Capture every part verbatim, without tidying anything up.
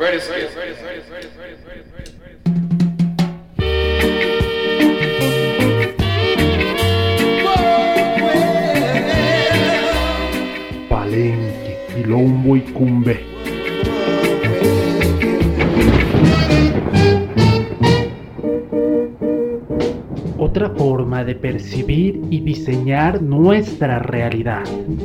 Palenque, Quilombo y Cumbé. Otra forma de percibir y diseñar nuestra realidad.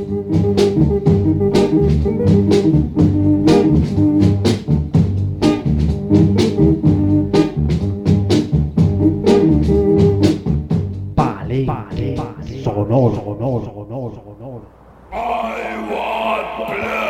Palenque, sonoro, sonoro, sonoro, sonoro. I want blood.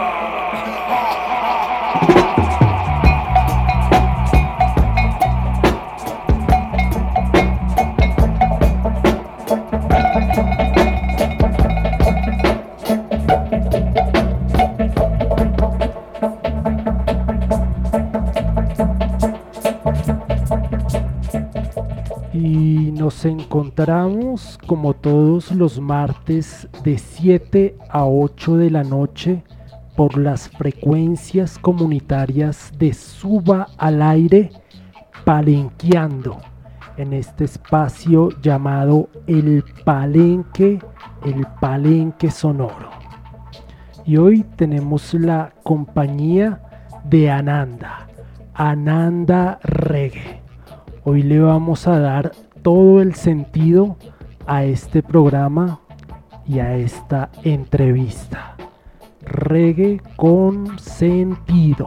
Y nos encontramos como todos los martes de siete a ocho de la noche por las frecuencias comunitarias de Suba al Aire, palenqueando en este espacio llamado El Palenque, el Palenque Sonoro. Y hoy tenemos la compañía de Ananda, Ananda Reggae. Hoy le vamos a dar todo el sentido a este programa y a esta entrevista. Reggae con sentido.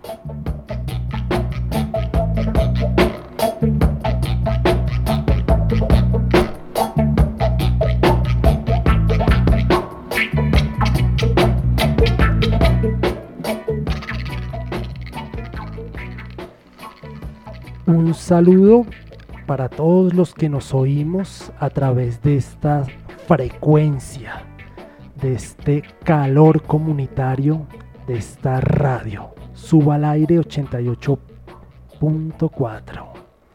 Un saludo para todos los que nos oímos a través de esta frecuencia, de este calor comunitario, de esta radio. Suba al Aire ochenta y ocho punto cuatro.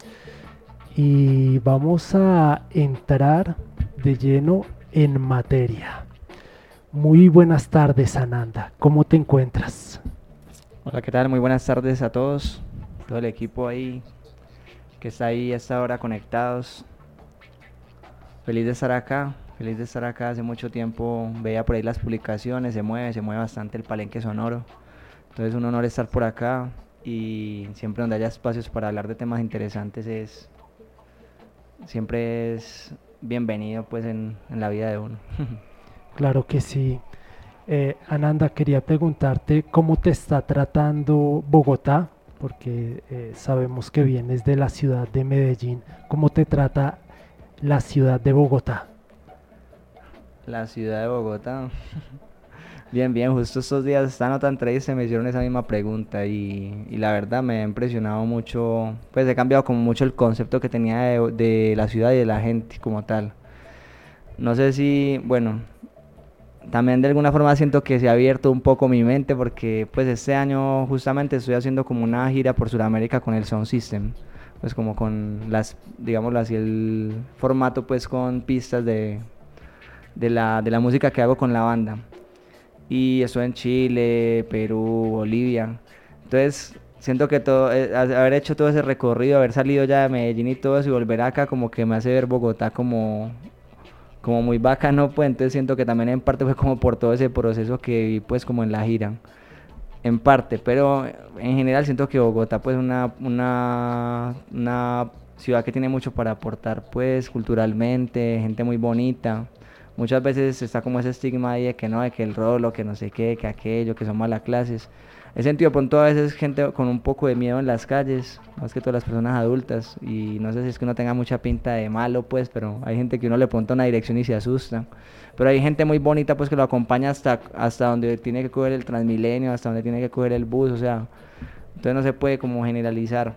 Y vamos a entrar de lleno en materia. Muy buenas tardes, Ananda. ¿Cómo te encuentras? Hola, ¿qué tal? Muy buenas tardes a todos, todo el equipo ahí que está ahí a esta hora conectados. Feliz de estar acá, feliz de estar acá. Hace mucho tiempo veía por ahí las publicaciones, se mueve, se mueve bastante el Palenque Sonoro. Entonces un honor estar por acá y siempre donde haya espacios para hablar de temas interesantes es siempre es bienvenido pues en, en la vida de uno. Claro que sí. Eh, Ananda, quería preguntarte cómo te está tratando Bogotá, porque eh, sabemos que vienes de la ciudad de Medellín. ¿Cómo te trata la ciudad de Bogotá? La ciudad de Bogotá. Bien, bien, justo estos días, esta nota entrevista me hicieron esa misma pregunta y, y la verdad me ha impresionado mucho, pues he cambiado como mucho el concepto que tenía de, de la ciudad y de la gente como tal. No sé si, bueno, también de alguna forma siento que se ha abierto un poco mi mente porque pues este año justamente estoy haciendo como una gira por Sudamérica con el Sound System, pues como con las, digámoslo así, el formato pues con pistas de, de, la, de la música que hago con la banda. Y estoy en Chile, Perú, Bolivia, entonces siento que todo, eh, haber hecho todo ese recorrido, haber salido ya de Medellín y todo eso y volver acá como que me hace ver Bogotá como... como muy bacano, pues entonces siento que también en parte fue como por todo ese proceso que viví pues como en la gira, en parte, pero en general siento que Bogotá pues una, una, una ciudad que tiene mucho para aportar pues culturalmente, gente muy bonita. Muchas veces está como ese estigma ahí de que no, de que el rolo, que no sé qué, que aquello, que son malas clases. He sentido por todas veces gente con un poco de miedo en las calles, más que todas las personas adultas, y no sé si es que uno tenga mucha pinta de malo, pues, pero hay gente que uno le apunta una dirección y se asusta. Pero hay gente muy bonita, pues, que lo acompaña hasta, hasta donde tiene que coger el Transmilenio, hasta donde tiene que coger el bus, o sea, entonces no se puede como generalizar.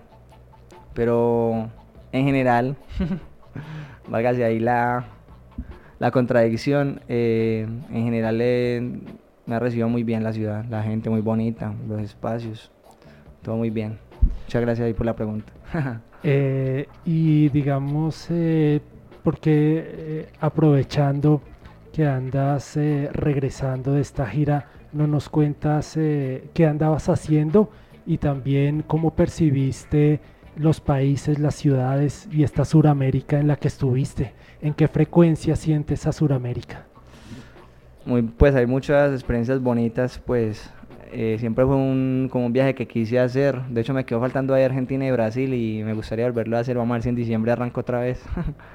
Pero en general, válgase ahí la, la contradicción, eh, en general eh, me ha recibido muy bien la ciudad, la gente muy bonita, los espacios, todo muy bien. Muchas gracias ahí por la pregunta. eh, y digamos, eh, porque eh, aprovechando que andas eh, regresando de esta gira, no nos cuentas eh, qué andabas haciendo y también cómo percibiste los países, las ciudades y esta Suramérica en la que estuviste. ¿En qué frecuencia sientes a Suramérica? Muy, pues hay muchas experiencias bonitas, pues eh, siempre fue un, como un viaje que quise hacer. De hecho me quedó faltando ahí Argentina y Brasil y me gustaría volverlo a hacer. Vamos a ver si en diciembre arranco otra vez.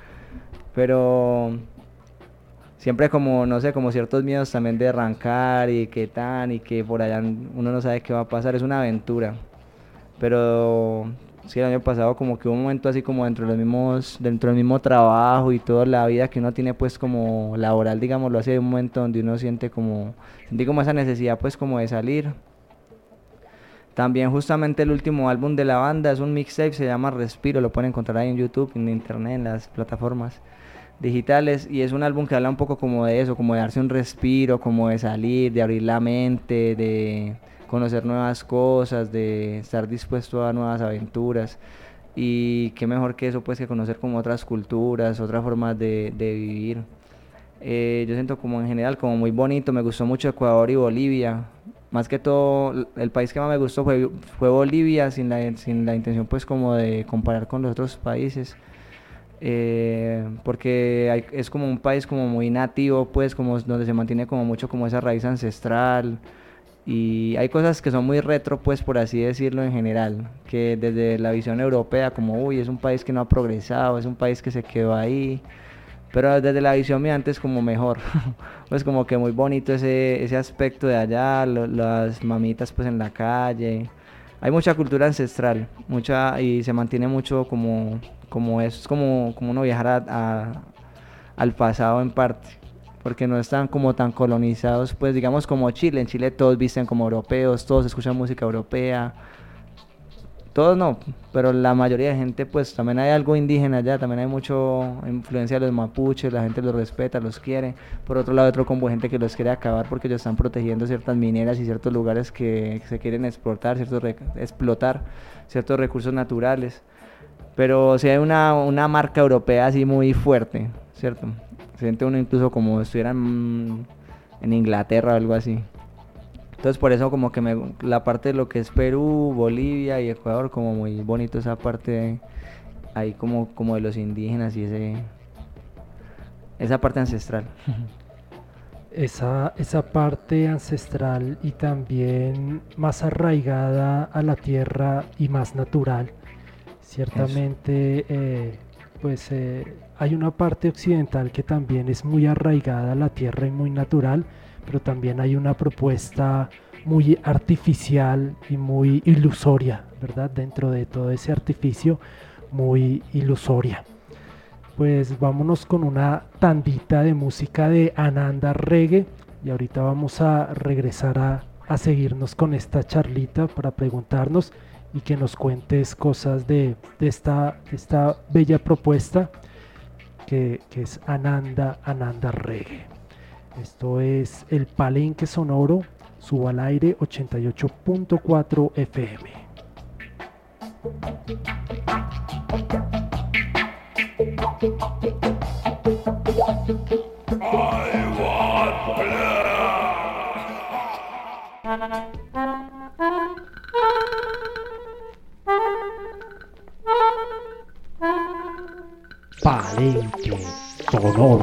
Pero siempre como, no sé, como ciertos miedos también de arrancar y qué tan y que por allá uno no sabe qué va a pasar. Es una aventura. Pero sí, el año pasado como que hubo un momento así como dentro de los mismos, dentro del mismo trabajo y toda la vida que uno tiene pues como laboral, digámoslo así, hay un momento donde uno siente como, sentí como esa necesidad pues como de salir. También justamente el último álbum de la banda es un mixtape, se llama Respiro, lo pueden encontrar ahí en YouTube, en internet, en las plataformas digitales, y es un álbum que habla un poco como de eso, como de darse un respiro, como de salir, de abrir la mente, de conocer nuevas cosas, de estar dispuesto a nuevas aventuras. Y qué mejor que eso, pues, que conocer como otras culturas, otras formas de, de vivir. Eh, yo siento como en general como muy bonito, me gustó mucho Ecuador y Bolivia. Más que todo, el país que más me gustó fue, fue Bolivia, sin la, sin la intención pues como de comparar con los otros países. Eh, porque hay, es como un país como muy nativo, pues, como donde se mantiene como mucho como esa raíz ancestral. Y hay cosas que son muy retro, pues por así decirlo en general, que desde la visión europea, como uy, es un país que no ha progresado, es un país que se quedó ahí, pero desde la visión mía antes como mejor, pues como que muy bonito ese, ese aspecto de allá, lo, las mamitas pues en la calle, hay mucha cultura ancestral, mucha, y se mantiene mucho como, como es como, como uno viajar a, a, al pasado en parte, porque no están como tan colonizados, pues digamos como Chile. En Chile todos visten como europeos, todos escuchan música europea, todos no, pero la mayoría de gente, pues también hay algo indígena allá, también hay mucho influencia de los mapuches, la gente los respeta, los quiere. Por otro lado, otro combo de gente que los quiere acabar porque ellos están protegiendo ciertas mineras y ciertos lugares que, que se quieren explotar, ciertos rec- explotar ciertos recursos naturales. Pero sí hay una, una marca europea así muy fuerte, ¿cierto? Se siente uno incluso como si estuviera en, en Inglaterra o algo así. Entonces por eso como que me, la parte de lo que es Perú, Bolivia y Ecuador, como muy bonito esa parte ahí como, como de los indígenas y ese, esa parte ancestral. Esa, esa parte ancestral y también más arraigada a la tierra y más natural. Ciertamente, eh, pues eh, hay una parte occidental que también es muy arraigada a la tierra y muy natural, pero también hay una propuesta muy artificial y muy ilusoria, ¿verdad? Dentro de todo ese artificio, muy ilusoria. Pues vámonos con una tandita de música de Ananda Reggae y ahorita vamos a regresar a, a seguirnos con esta charlita para preguntarnos y que nos cuentes cosas de, de esta, esta bella propuesta que, que es Ananda, Ananda Reggae. Esto es el Palenque Sonoro, suba al aire ochenta y ocho punto cuatro F M. I want Palenque Sonoro.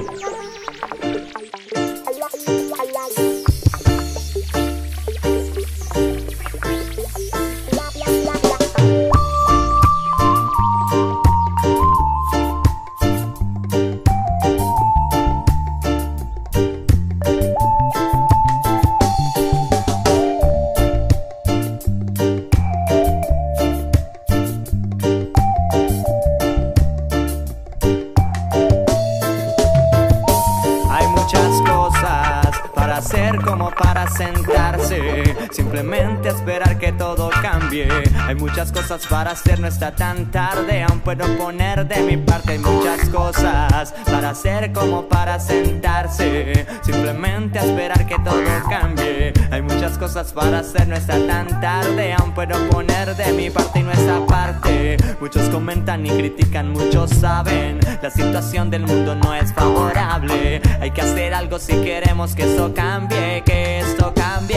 Simplemente esperar que todo cambie. Hay muchas cosas para hacer, no está tan tarde. Aún puedo poner de mi parte. Hay muchas cosas para hacer como para sentarse. Simplemente esperar que todo cambie. Hay muchas cosas para hacer, no está tan tarde. Aún puedo poner de mi parte y nuestra parte. Muchos comentan y critican, muchos saben. La situación del mundo no es favorable. Hay que hacer algo si queremos que esto cambie, que esto cambie.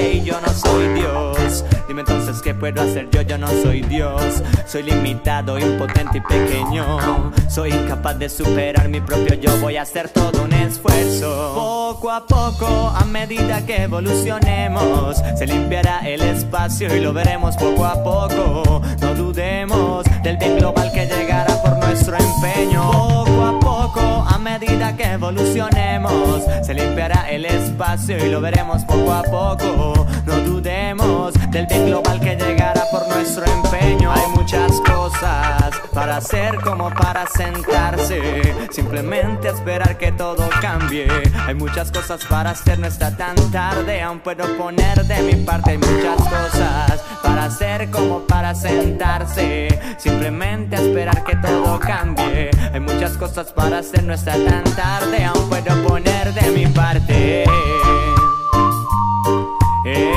y yo no soy Dios. Dime entonces qué puedo hacer yo, yo no soy Dios. Soy limitado, impotente y pequeño. Soy incapaz de superar mi propio yo. Voy a hacer todo un esfuerzo. Poco a poco, a medida que evolucionemos, se limpiará el espacio y lo veremos poco a poco. No dudemos del bien global que llegará por nuestro empeño. Poco a poco, a medida que evolucionemos, se limpiará el espacio y lo veremos poco a poco. No dudemos del bien global que llegará por nuestro empeño. Hay muchas cosas para hacer como para sentarse, simplemente esperar que todo cambie. Hay muchas cosas para hacer, no está tan tarde, aún puedo poner de mi parte. Hay muchas cosas para hacer como para sentarse, simplemente esperar que todo cambie. Hay muchas cosas para hacer, no está tan tarde, aún puedo poner de mi parte. Eh,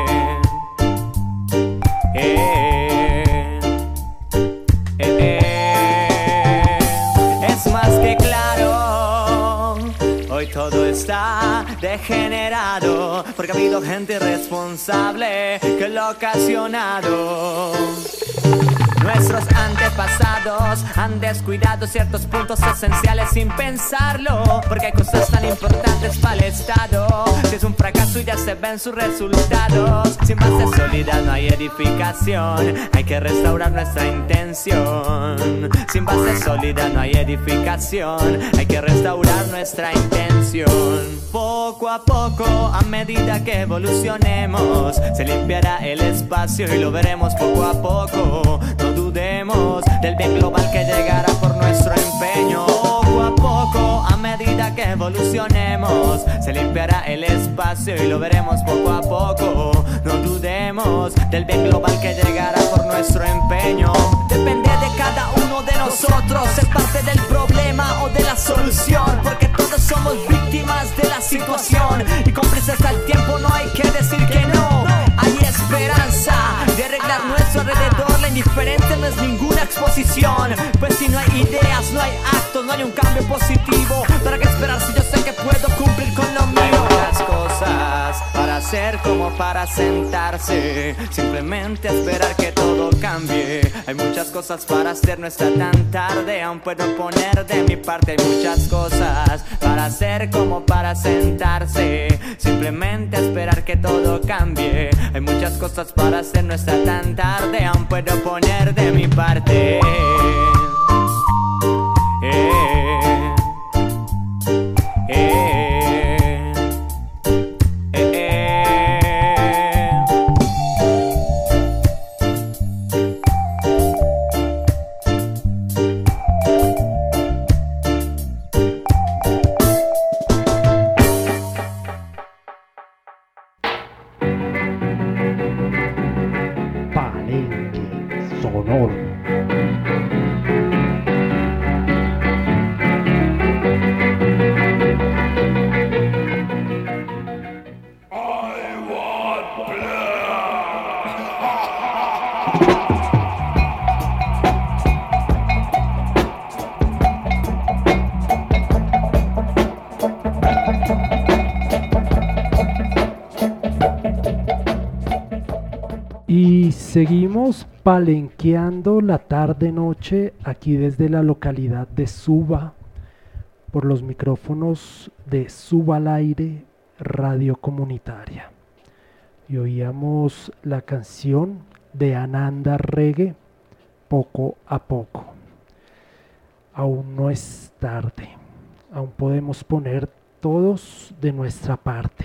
eh, eh, eh. Es más que claro, hoy todo está degenerado, porque ha habido gente irresponsable que lo ha ocasionado. Nuestros antepasados han descuidado ciertos puntos esenciales sin pensarlo, porque hay cosas tan importantes para el Estado. Si es un fracaso y ya se ven sus resultados. Sin base sólida no hay edificación, hay que restaurar nuestra intención. Sin base sólida no hay edificación, hay que restaurar nuestra intención. Poco a poco, a medida que evolucionemos, se limpiará el espacio y lo veremos poco a poco. No dudemos del bien global que llegará por nuestro empeño. Poco a poco, a medida que evolucionemos, se limpiará el espacio y lo veremos poco a poco. No dudemos del bien global que llegará por nuestro empeño. Depende de cada uno de nosotros ser parte del problema o de la solución, porque todos somos víctimas de la situación y cómplices al tiempo, no hay que decir que no. Hay esperanza de arreglar nuestro alrededor. La indiferencia no es ninguna exposición, pues si no hay ideas, no hay actos, no hay un cambio positivo. ¿Para qué esperar si yo sé que puedo cumplir con lo mío? Hay muchas cosas para hacer como para sentarse, simplemente esperar que todo cambie. Hay muchas cosas para hacer, no está tan tarde, aún puedo poner de mi parte. Hay muchas cosas para hacer como para sentarse, simplemente esperar que todo cambie. Hay muchas cosas para hacer, no está tan tarde, aún puedo poner de mi parte. Eh, eh, eh, eh. Palenque sonoro. Y seguimos palenqueando la tarde-noche aquí desde la localidad de Suba por los micrófonos de Suba al Aire Radio Comunitaria. Y oíamos la canción de Ananda Reggae, Poco a Poco. Aún no es tarde, aún podemos poner todos de nuestra parte.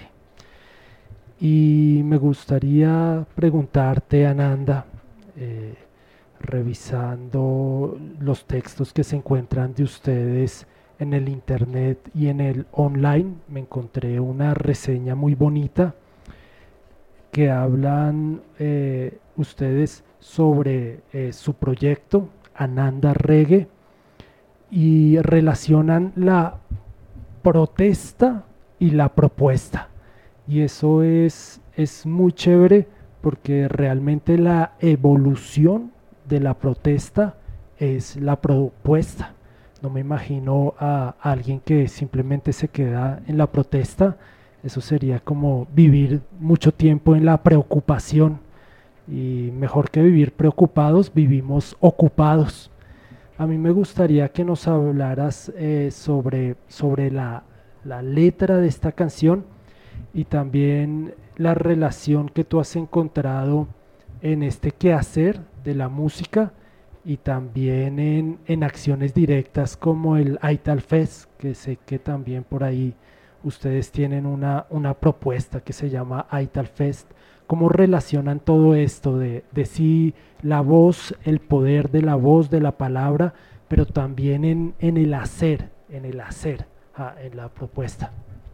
Y me gustaría preguntarte, Ananda, eh, revisando los textos que se encuentran de ustedes en el internet y en el online, me encontré una reseña muy bonita que hablan eh, ustedes sobre eh, su proyecto Ananda Reggae y relacionan la protesta y la propuesta. Y eso es, es muy chévere porque realmente la evolución de la protesta es la propuesta. No me imagino a alguien que simplemente se queda en la protesta. Eso sería como vivir mucho tiempo en la preocupación. Y mejor que vivir preocupados, vivimos ocupados. A mí me gustaría que nos hablaras eh, sobre, sobre la, la letra de esta canción y también la relación que tú has encontrado en este quehacer de la música y también en, en acciones directas como el Aital Fest, que sé que también por ahí ustedes tienen una, una propuesta que se llama Aital Fest. ¿Cómo relacionan todo esto de, de sí la voz, el poder de la voz, de la palabra, pero también en, en el hacer, en el hacer, ah, en la propuesta?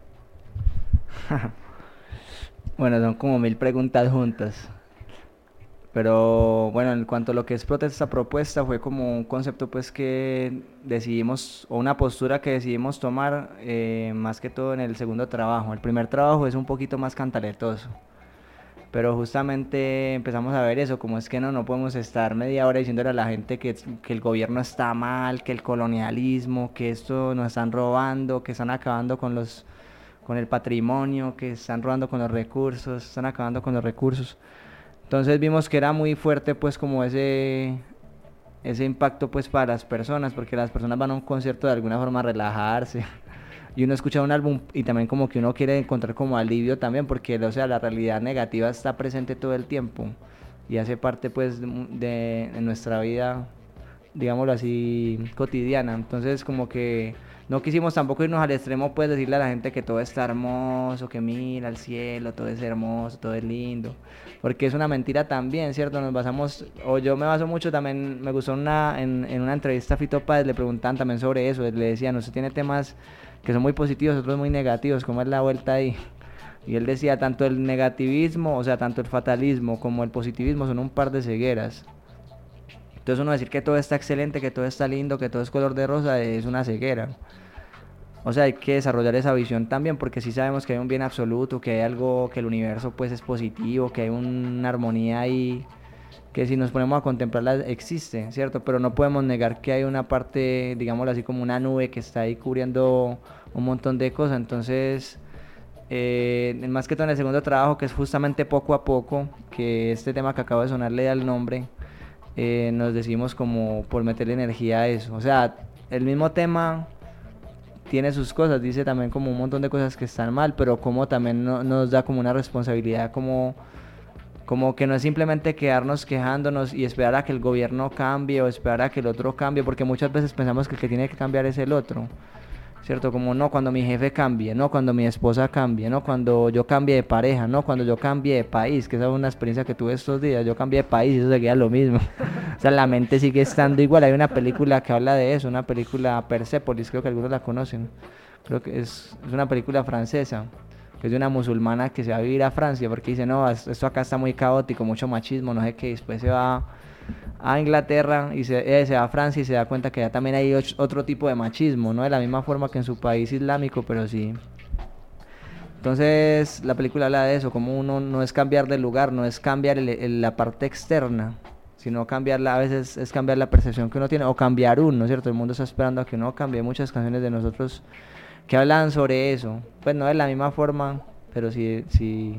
Bueno, son como mil preguntas juntas. Pero bueno, en cuanto a lo que es protesta propuesta, fue como un concepto pues que decidimos, o una postura que decidimos tomar eh, más que todo en el segundo trabajo. El primer trabajo es un poquito más cantaletoso, pero justamente empezamos a ver eso, como es que no, no podemos estar media hora diciéndole a la gente que, que el gobierno está mal, que el colonialismo, que esto nos están robando, que están acabando con los, con el patrimonio, que están robando con los recursos, están acabando con los recursos. Entonces vimos que era muy fuerte pues como ese, ese impacto pues para las personas, porque las personas van a un concierto de alguna forma a relajarse y uno escucha un álbum y también como que uno quiere encontrar como alivio también, porque o sea, la realidad negativa está presente todo el tiempo y hace parte pues de, de, de nuestra vida, digámoslo así, cotidiana. Entonces como que no quisimos tampoco irnos al extremo pues decirle a la gente que todo está hermoso, que mira el cielo, todo es hermoso, todo es lindo, porque es una mentira también, ¿cierto? Nos basamos, o yo me baso mucho también, me gustó una, en, en una entrevista a Fito Páez, le preguntaban también sobre eso, le decían, usted tiene temas que son muy positivos, otros muy negativos, ¿cómo es la vuelta ahí? Y él decía, tanto el negativismo, o sea, tanto el fatalismo como el positivismo son un par de cegueras. Entonces uno decir que todo está excelente, que todo está lindo, que todo es color de rosa, es una ceguera. O sea, hay que desarrollar esa visión también, porque sí sabemos que hay un bien absoluto, que hay algo, que el universo pues es positivo, que hay una armonía ahí, que si nos ponemos a contemplarla existe, ¿cierto? Pero no podemos negar que hay una parte, digámoslo así, como una nube que está ahí cubriendo un montón de cosas. Entonces, eh, más que todo en el segundo trabajo, que es justamente poco a poco, que este tema que acabo de sonar le da el nombre, eh, nos decidimos como por meterle energía a eso. O sea, el mismo tema tiene sus cosas, dice también como un montón de cosas que están mal, pero como también no, nos da como una responsabilidad, como, como que no es simplemente quedarnos quejándonos y esperar a que el gobierno cambie o esperar a que el otro cambie, porque muchas veces pensamos que el que tiene que cambiar es el otro, ¿cierto? Como no cuando mi jefe cambie, no cuando mi esposa cambie, no cuando yo cambie de pareja, no cuando yo cambie de país, que esa es una experiencia que tuve estos días, yo cambié de país y eso seguía lo mismo. O sea, la mente sigue estando igual. Hay una película que habla de eso, una película Persepolis, creo que algunos la conocen, creo que es, es una película francesa, que es de una musulmana que se va a vivir a Francia, porque dice, no, esto acá está muy caótico, mucho machismo, no sé qué, después se va a Inglaterra y se, eh, se va a Francia y se da cuenta que ya también hay otro tipo de machismo, no de la misma forma que en su país islámico, pero sí. Entonces la película habla de eso, como uno no es cambiar de lugar, no es cambiar el, el, la parte externa, sino cambiarla, a veces es cambiar la percepción que uno tiene, o cambiar uno, ¿cierto? El mundo está esperando a que uno cambie. Muchas canciones de nosotros que hablan sobre eso, pues no de la misma forma, pero sí, sí.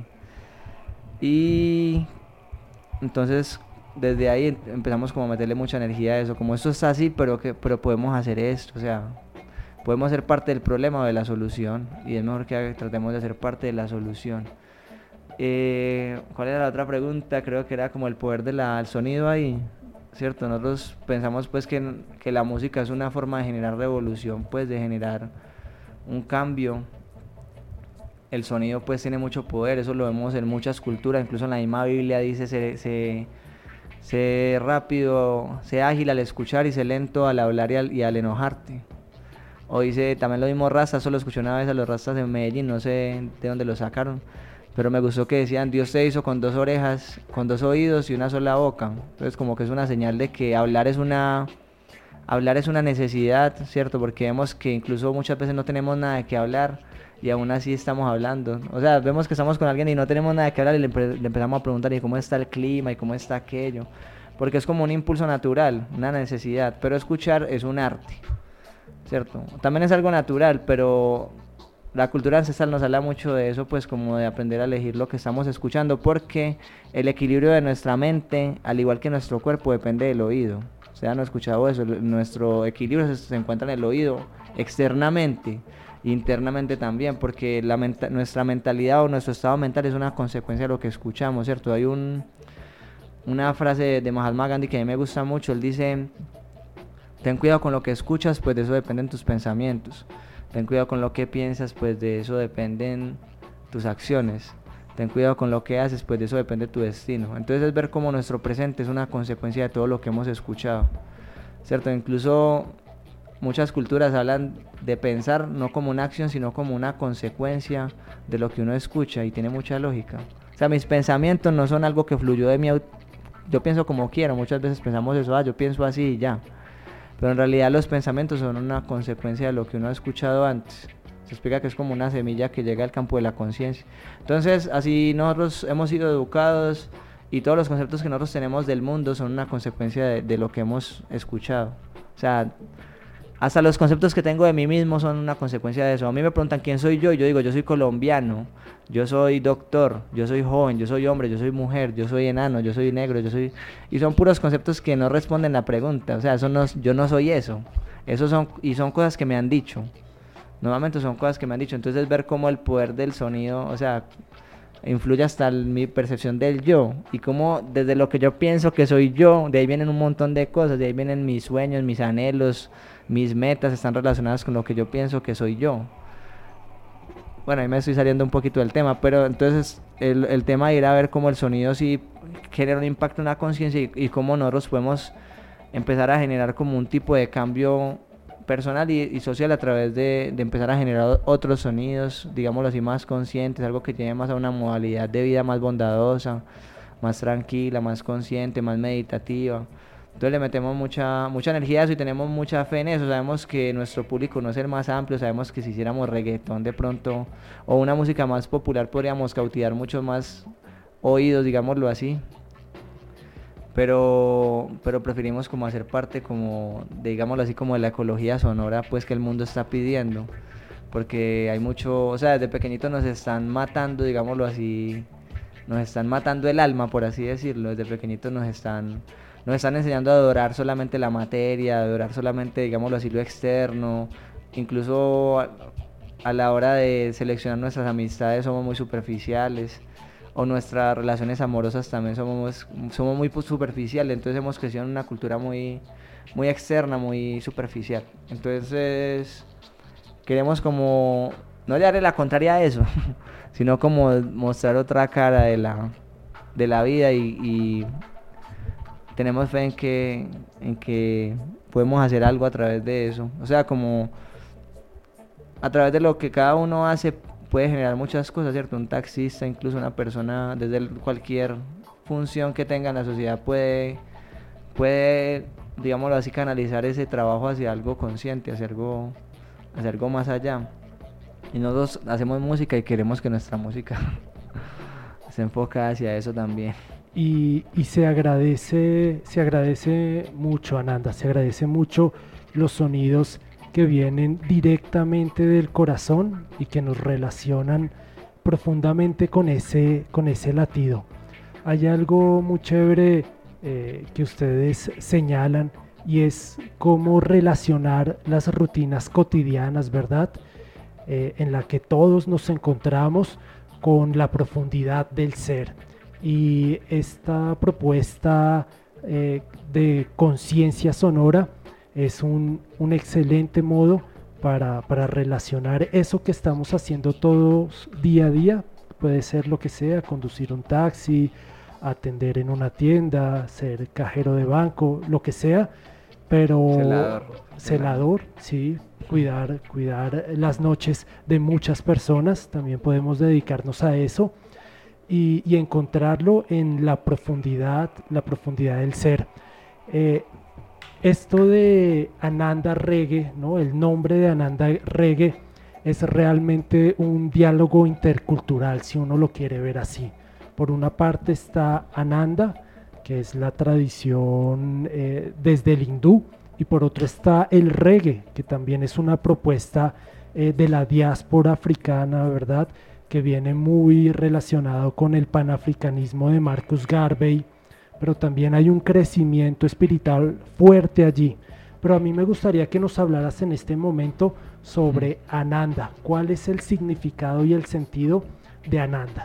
Y entonces desde ahí empezamos como a meterle mucha energía a eso, como esto está así, pero que pero podemos hacer esto, o sea, podemos ser parte del problema o de la solución, y es mejor que tratemos de ser parte de la solución. Eh, ¿Cuál era la otra pregunta? Creo que era como el poder del sonido ahí, ¿cierto? Nosotros pensamos pues que, que la música es una forma de generar revolución, pues de generar un cambio. El sonido pues tiene mucho poder, eso lo vemos en muchas culturas, incluso en la misma Biblia dice se... se sé rápido, sé ágil al escuchar y sé lento al hablar y al, y al enojarte. O dice también lo mismo Rasta, solo escuché una vez a los Rastas en Medellín, no sé de dónde lo sacaron, pero me gustó que decían, Dios te hizo con dos orejas, con dos oídos y una sola boca. Entonces como que es una señal de que hablar es una, hablar es una necesidad, ¿cierto? Porque vemos que incluso muchas veces no tenemos nada de qué hablar y aún así estamos hablando. O sea, vemos que estamos con alguien y no tenemos nada que hablar y le, le empezamos a preguntar, ¿y cómo está el clima? ¿Y cómo está aquello? Porque es como un impulso natural, una necesidad. Pero escuchar es un arte, ¿cierto? También es algo natural, pero la cultura ancestral nos habla mucho de eso, pues como de aprender a elegir lo que estamos escuchando, porque el equilibrio de nuestra mente, al igual que nuestro cuerpo, depende del oído. Ustedes han escuchado eso, nuestro equilibrio se, se encuentra en el oído, externamente, internamente también, porque la menta- nuestra mentalidad o nuestro estado mental es una consecuencia de lo que escuchamos, ¿cierto? Hay un, una frase de, de Mahatma Gandhi que a mí me gusta mucho, él dice: ten cuidado con lo que escuchas, pues de eso dependen tus pensamientos. Ten cuidado con lo que piensas, pues de eso dependen tus acciones. Ten cuidado con lo que haces, pues de eso depende tu destino. Entonces es ver cómo nuestro presente es una consecuencia de todo lo que hemos escuchado, ¿cierto? Incluso muchas culturas hablan de pensar no como una acción, sino como una consecuencia de lo que uno escucha, y tiene mucha lógica. O sea, mis pensamientos no son algo que fluyó de mi... Yo pienso como quiero, muchas veces pensamos eso, ah, yo pienso así y ya. Pero en realidad los pensamientos son una consecuencia de lo que uno ha escuchado antes. Se explica que es como una semilla que llega al campo de la conciencia. Entonces, así nosotros hemos sido educados, y todos los conceptos que nosotros tenemos del mundo son una consecuencia de, de lo que hemos escuchado. O sea, hasta los conceptos que tengo de mí mismo son una consecuencia de eso. A mí me preguntan quién soy yo, y yo digo, yo soy colombiano, yo soy doctor, yo soy joven, yo soy hombre, yo soy mujer, yo soy enano, yo soy negro, yo soy... Y son puros conceptos que no responden la pregunta. O sea, eso no, yo no soy eso. Esos son, y son cosas que me han dicho. Normalmente son cosas que me han dicho. Entonces ver cómo el poder del sonido, o sea, influye hasta el, mi percepción del yo, y cómo desde lo que yo pienso que soy yo, de ahí vienen un montón de cosas, de ahí vienen mis sueños, mis anhelos, mis metas están relacionadas con lo que yo pienso que soy yo. Bueno, ahí me estoy saliendo un poquito del tema, pero entonces el, el tema de ir a ver cómo el sonido sí genera un impacto en la conciencia, y, y cómo nosotros podemos empezar a generar como un tipo de cambio personal y, y social a través de, de empezar a generar otros sonidos, digámoslo así, más conscientes, algo que lleve más a una modalidad de vida más bondadosa, más tranquila, más consciente, más meditativa. Entonces le metemos mucha mucha energía a eso y tenemos mucha fe en eso. Sabemos que nuestro público no es el más amplio, sabemos que si hiciéramos reggaetón de pronto o una música más popular podríamos cautivar muchos más oídos, digámoslo así. Pero pero preferimos como hacer parte como de, digámoslo así, como de la ecología sonora, pues, que el mundo está pidiendo. Porque hay mucho, o sea, desde pequeñitos nos están matando, digámoslo así, nos están matando el alma, por así decirlo. Desde pequeñitos nos están nos están enseñando a adorar solamente la materia, a adorar solamente, digámoslo así, lo externo. Incluso a, a la hora de seleccionar nuestras amistades somos muy superficiales, o nuestras relaciones amorosas también somos, somos muy superficiales. Entonces hemos crecido en una cultura muy, muy externa, muy superficial. Entonces queremos como no darle la contraria a eso, sino como mostrar otra cara de la, de la vida, y, y tenemos fe en que, en que podemos hacer algo a través de eso. O sea, como a través de lo que cada uno hace puede generar muchas cosas, ¿cierto? Un taxista, incluso una persona, desde el, cualquier función que tenga en la sociedad puede, puede, digámoslo así, canalizar ese trabajo hacia algo consciente, hacia algo, hacia algo más allá. Y nosotros hacemos música y queremos que nuestra música se enfoque hacia eso también. Y, y se agradece, se agradece mucho, Ananda, se agradece mucho los sonidos que vienen directamente del corazón y que nos relacionan profundamente con ese, con ese latido. Hay algo muy chévere eh, que ustedes señalan, y es cómo relacionar las rutinas cotidianas, ¿verdad? Eh, en la que todos nos encontramos con la profundidad del ser. Y esta propuesta eh, de conciencia sonora es un, un excelente modo para, para relacionar eso que estamos haciendo todos día a día. Puede ser lo que sea: conducir un taxi, atender en una tienda, ser cajero de banco, lo que sea, pero Celador. celador, sí, cuidar, cuidar las noches de muchas personas, también podemos dedicarnos a eso. Y, y encontrarlo en la profundidad, la profundidad del ser. Eh, esto de Ananda Reggae, ¿no? El nombre de Ananda Reggae es realmente un diálogo intercultural, si uno lo quiere ver así. Por una parte está Ananda, que es la tradición eh, desde el hindú, y por otro está el reggae, que también es una propuesta eh, de la diáspora africana, ¿verdad? Que viene muy relacionado con el panafricanismo de Marcus Garvey, pero también hay un crecimiento espiritual fuerte allí. Pero a mí me gustaría que nos hablaras en este momento sobre Ananda. ¿Cuál es el significado y el sentido de Ananda?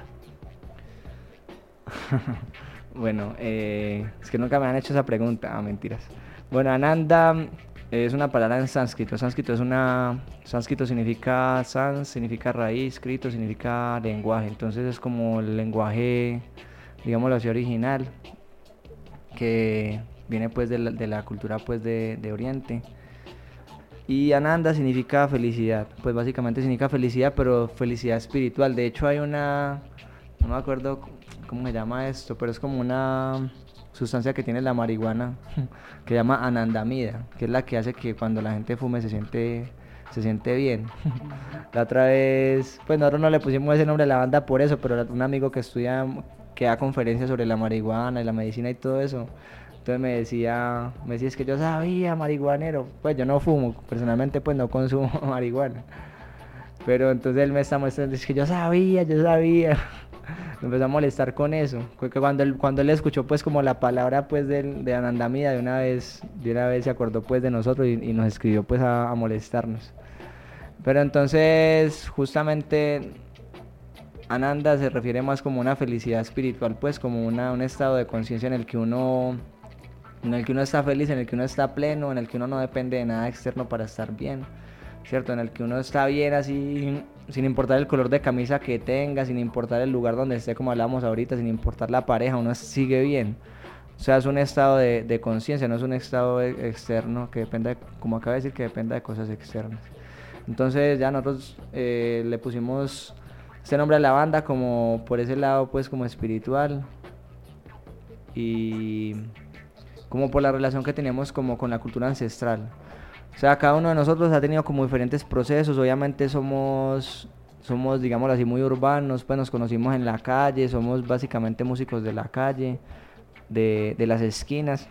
Bueno, eh, es que nunca me han hecho esa pregunta, ah, mentiras. Bueno, Ananda es una palabra en sánscrito. Sánscrito es una, sánscrito significa, sans significa raíz, crito significa lenguaje. Entonces es como el lenguaje, digámoslo así, original, que viene pues de la, de la cultura pues de, de Oriente. Y Ananda significa felicidad, pues básicamente significa felicidad, pero felicidad espiritual. De hecho hay una, no me acuerdo cómo se llama esto, pero es como una sustancia que tiene la marihuana que se llama anandamida, que es la que hace que cuando la gente fume se siente se siente bien. La otra vez, pues nosotros no le pusimos ese nombre a la banda por eso, pero un amigo que estudia, que da conferencias sobre la marihuana y la medicina y todo eso, entonces me decía, me decía, es que yo sabía, marihuanero, pues yo no fumo, personalmente pues no consumo marihuana, pero entonces él me está mostrando, es que yo sabía, yo sabía. Me empezó a molestar con eso, porque cuando él, cuando él escuchó pues como la palabra pues de, de Anandamida, de una vez, de una vez se acordó pues de nosotros y, y nos escribió pues a, a molestarnos. Pero entonces justamente Ananda se refiere más como una felicidad espiritual, pues como una, un estado de conciencia en el que uno en el que uno está feliz, en el que uno está pleno, en el que uno no depende de nada externo para estar bien, ¿cierto? En el que uno está bien así, sin importar el color de camisa que tenga, sin importar el lugar donde esté, como hablamos ahorita, sin importar la pareja, uno sigue bien. O sea, es un estado de, de conciencia, no es un estado externo que dependa, de, como acabo de decir, que dependa de cosas externas. Entonces ya nosotros eh, le pusimos este nombre a la banda como por ese lado, pues como espiritual, y como por la relación que tenemos como con la cultura ancestral. O sea, cada uno de nosotros ha tenido como diferentes procesos. Obviamente somos, somos, digámoslo así, muy urbanos, pues nos conocimos en la calle, somos básicamente músicos de la calle, de, de las esquinas.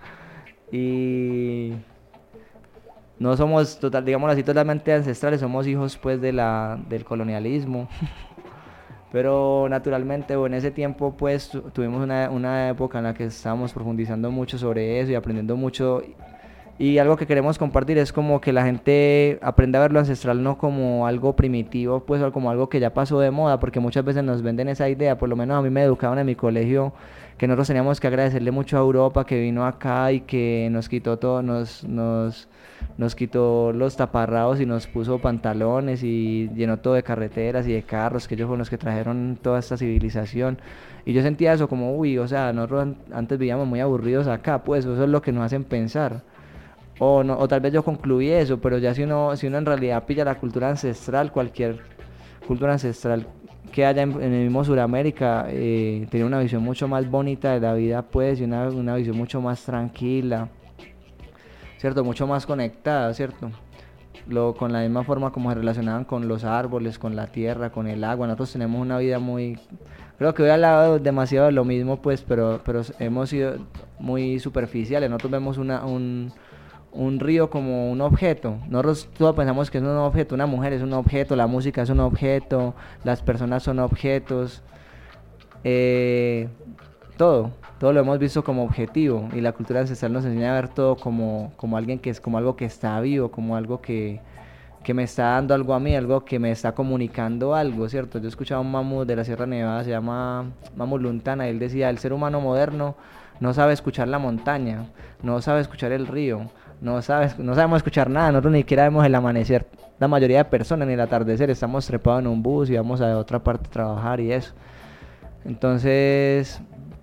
Y no somos, total, digámoslo así, totalmente ancestrales, somos hijos pues de la, del colonialismo. Pero naturalmente, o en ese tiempo pues tu, tuvimos una, una época en la que estábamos profundizando mucho sobre eso y aprendiendo mucho. Y algo que queremos compartir es como que la gente aprenda a ver lo ancestral no como algo primitivo, pues, o como algo que ya pasó de moda, porque muchas veces nos venden esa idea. Por lo menos a mí me educaban en mi colegio que nosotros teníamos que agradecerle mucho a Europa que vino acá y que nos quitó todo, nos, nos, nos quitó los taparrabos y nos puso pantalones y llenó todo de carreteras y de carros, que ellos fueron los que trajeron toda esta civilización. Y yo sentía eso como, uy, o sea, nosotros antes vivíamos muy aburridos acá, pues eso es lo que nos hacen pensar. O, no, o tal vez yo concluí eso, pero ya si uno, si uno en realidad pilla la cultura ancestral, cualquier cultura ancestral que haya en, en el mismo Sudamérica, eh, tiene una visión mucho más bonita de la vida, pues, y una, una visión mucho más tranquila, ¿cierto? Mucho más conectada, ¿cierto? Lo, con la misma forma como se relacionaban con los árboles, con la tierra, con el agua. Nosotros tenemos una vida muy... Creo que hoy he hablado demasiado de lo mismo, pues, pero, pero hemos sido muy superficiales. Nosotros vemos una... un un río como un objeto. Nosotros todos pensamos que es un objeto, una mujer es un objeto, la música es un objeto, las personas son objetos, eh, todo, todo lo hemos visto como objetivo, y la cultura ancestral nos enseña a ver todo como, como alguien que es, como algo que está vivo, como algo que, que me está dando algo a mí, algo que me está comunicando algo, ¿cierto? Yo escuchaba a un mamut de la Sierra Nevada, se llama Mamut Luntana, y él decía, el ser humano moderno no sabe escuchar la montaña, no sabe escuchar el río, no sabes, no sabemos escuchar nada, nosotros ni siquiera vemos el amanecer, la mayoría de personas, ni el atardecer, estamos trepados en un bus y vamos a otra parte a trabajar y eso. Entonces,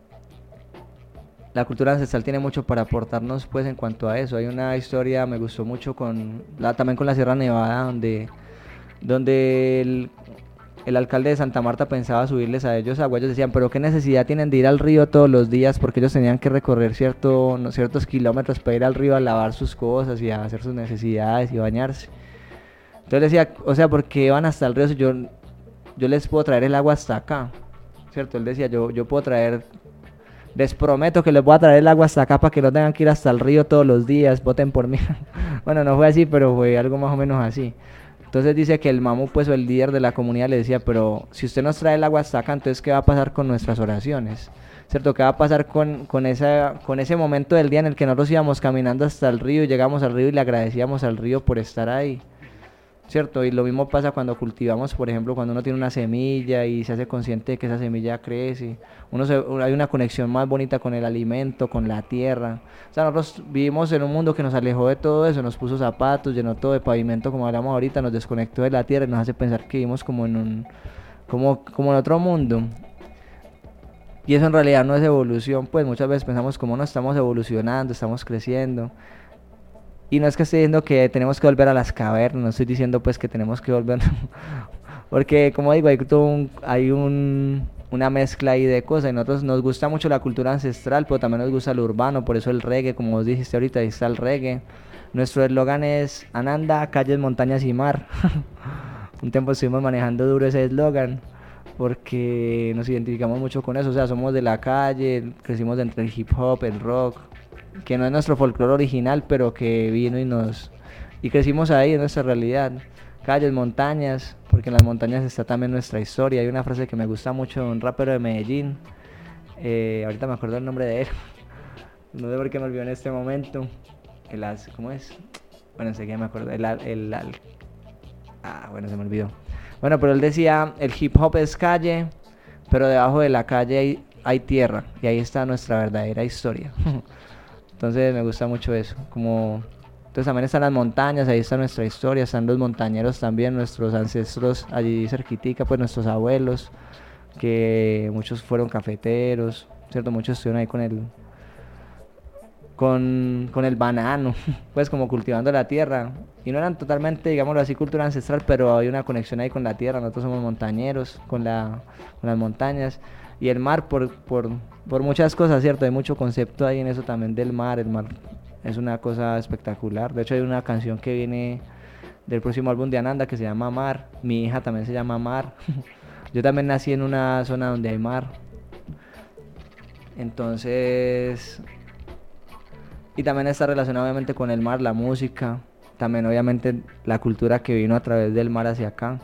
la cultura ancestral tiene mucho para aportarnos pues en cuanto a eso. Hay una historia, me gustó mucho con la, también con la Sierra Nevada, donde, donde el, el alcalde de Santa Marta pensaba subirles a ellos agua. Ellos decían, pero qué necesidad tienen de ir al río todos los días, porque ellos tenían que recorrer cierto, no, ciertos kilómetros para ir al río a lavar sus cosas y a hacer sus necesidades y bañarse. Entonces decía, o sea, ¿por qué van hasta el río si yo, yo les puedo traer el agua hasta acá? ¿Cierto? Él decía, yo, yo puedo traer les prometo que les voy a traer el agua hasta acá para que no tengan que ir hasta el río todos los días, voten por mí. Bueno, no fue así, pero fue algo más o menos así. Entonces dice que el mamú, pues, o el líder de la comunidad le decía, pero si usted nos trae el agua hasta acá, entonces ¿qué va a pasar con nuestras oraciones? ¿Cierto? ¿Qué va a pasar con, con, esa, con ese momento del día en el que nosotros íbamos caminando hasta el río y llegamos al río y le agradecíamos al río por estar ahí? ¿Cierto? Y lo mismo pasa cuando cultivamos, por ejemplo, cuando uno tiene una semilla y se hace consciente de que esa semilla crece. Uno se, hay una conexión más bonita con el alimento, con la tierra. O sea, nosotros vivimos en un mundo que nos alejó de todo eso, nos puso zapatos, llenó todo de pavimento, como hablamos ahorita, nos desconectó de la tierra y nos hace pensar que vivimos como en un, como, como en otro mundo. Y eso en realidad no es evolución, pues muchas veces pensamos como no estamos evolucionando, estamos creciendo. Y no es que esté diciendo que tenemos que volver a las cavernas, no estoy diciendo pues que tenemos que volver, porque como digo, hay, todo un, hay un, una mezcla ahí de cosas, y nosotros nos gusta mucho la cultura ancestral, pero también nos gusta lo urbano, por eso el reggae, como vos dijiste ahorita, ahí está el reggae. Nuestro eslogan es Ananda, calles, montañas y mar. Un tiempo estuvimos manejando duro ese eslogan, porque nos identificamos mucho con eso, o sea, somos de la calle, crecimos entre el hip hop, el rock, que no es nuestro folclore original, pero que vino y nos... y crecimos ahí, en nuestra realidad. Calles, montañas, porque en las montañas está también nuestra historia. Hay una frase que me gusta mucho de un rapero de Medellín, eh, ahorita me acuerdo el nombre de él, no sé por qué me olvidó en este momento. El as, ¿cómo es? Bueno, enseguida me acuerdo, el, el, el ah, bueno, se me olvidó. Bueno, pero él decía, el hip hop es calle, pero debajo de la calle hay, hay tierra, y ahí está nuestra verdadera historia. Entonces me gusta mucho eso, como... Entonces también están las montañas, ahí está nuestra historia, están los montañeros también, nuestros ancestros allí cerquitica, pues nuestros abuelos, que muchos fueron cafeteros, ¿cierto? Muchos estuvieron ahí con el... Con, con el banano, pues como cultivando la tierra, y no eran totalmente, digámoslo así, cultura ancestral, pero hay una conexión ahí con la tierra, nosotros somos montañeros, con, la, con las montañas, y el mar por, por, por muchas cosas, ¿cierto? Hay mucho concepto ahí en eso también del mar, el mar es una cosa espectacular, de hecho hay una canción que viene del próximo álbum de Ananda que se llama Mar, mi hija también se llama Mar, yo también nací en una zona donde hay mar, entonces... Y también está relacionado obviamente con el mar, la música, también obviamente la cultura que vino a través del mar hacia acá.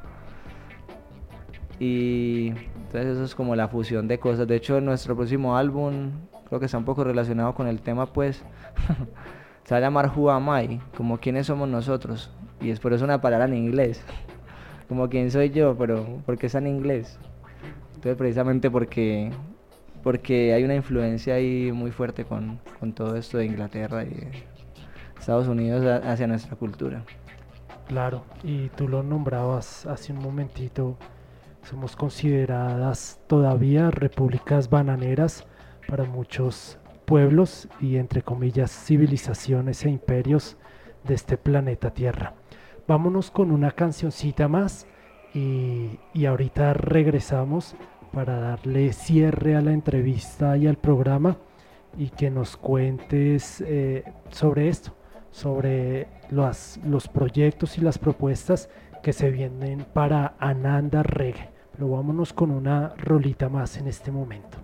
Y entonces eso es como la fusión de cosas. De hecho, nuestro próximo álbum creo que está un poco relacionado con el tema, pues se va a llamar Who Am I, como quiénes somos nosotros. Y es por eso una palabra en inglés, como quién soy yo, pero ¿por qué está en inglés? Entonces precisamente porque... porque hay una influencia ahí muy fuerte con, con todo esto de Inglaterra y de Estados Unidos a, hacia nuestra cultura. Claro, y tú lo nombrabas hace un momentito, somos consideradas todavía repúblicas bananeras para muchos pueblos y entre comillas civilizaciones e imperios de este planeta Tierra. Vámonos con una cancioncita más y, y ahorita regresamos para darle cierre a la entrevista y al programa y que nos cuentes eh, sobre esto, sobre los, los proyectos y las propuestas que se vienen para Ananda Reggae. Pero vámonos con una rolita más en este momento.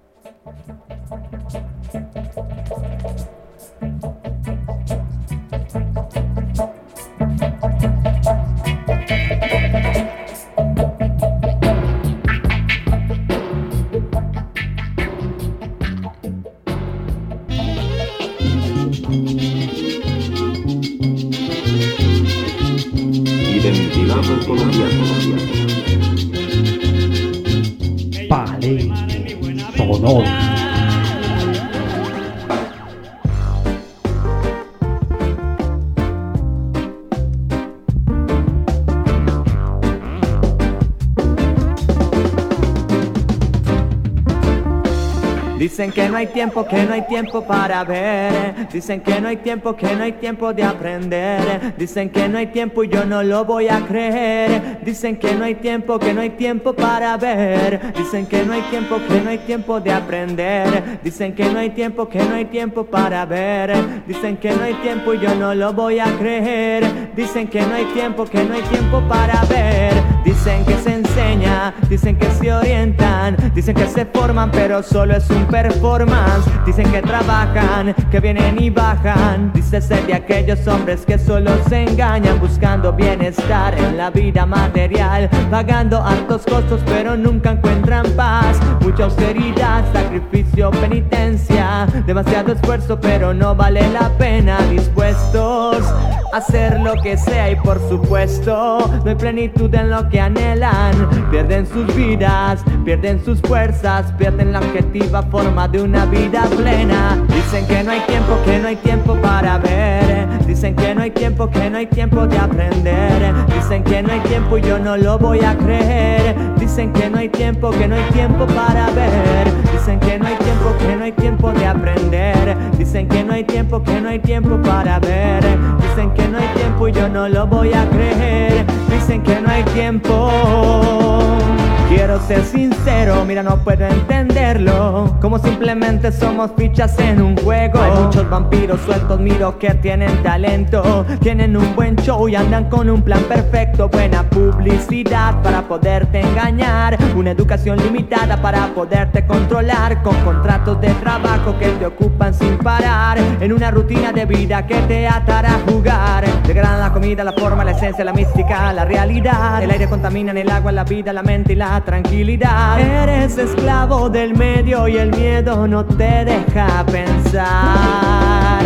Identidad colombiana. Palé Sonoro. Dicen que no hay tiempo, que no hay tiempo para ver. Dicen que no hay tiempo, que no hay tiempo de aprender. Dicen que no hay tiempo y yo no lo voy a creer. Dicen que no hay tiempo, que no hay tiempo para ver. Dicen que no hay tiempo, que no hay tiempo de aprender. Dicen que no hay tiempo, que no hay tiempo para ver. Dicen que no hay tiempo y yo no lo voy a creer. Dicen que no hay tiempo, que no hay tiempo para ver. Dicen que se enseña, dicen que se orientan, dicen que se forman, pero solo es un performance. Dicen que trabajan, que vienen y bajan. Dice ser de aquellos hombres que solo se engañan, buscando bienestar en la vida material, pagando altos costos pero nunca encuentran paz. Mucha austeridad, sacrificio, penitencia, demasiado esfuerzo pero no vale la pena. Dispuestos a hacer lo que sea y por supuesto no hay plenitud en lo que anhelan. Pierden sus vidas, pierden sus fuerzas, pierden la objetiva forma de una vida plena. Dicen que no hay tiempo, que no hay tiempo para ver. Dicen que no hay tiempo, que no hay tiempo de aprender. Dicen que no hay tiempo y yo no lo voy a creer. Dicen que no hay tiempo, que no hay tiempo para ver. Dicen que no hay tiempo, que no hay tiempo de aprender. Dicen que no hay tiempo, que no hay tiempo para ver. Dicen que no hay tiempo y yo no lo voy a creer. Dicen que no hay tiempo. Quiero ser sincero, mira, no puedo entenderlo. Como simplemente somos fichas en un juego. Hay muchos vampiros sueltos, miro que tienen talento. Tienen un buen show y andan con un plan perfecto. Buena publicidad para poderte engañar. Una educación limitada para poderte controlar. Con contratos de trabajo que te ocupan sin parar. En una rutina de vida que te atará a jugar. Degradan la comida, la forma, la esencia, la mística, la realidad. El aire contaminan el agua, la vida, la mente y la tranquilidad. Eres esclavo del medio y el miedo no te deja pensar.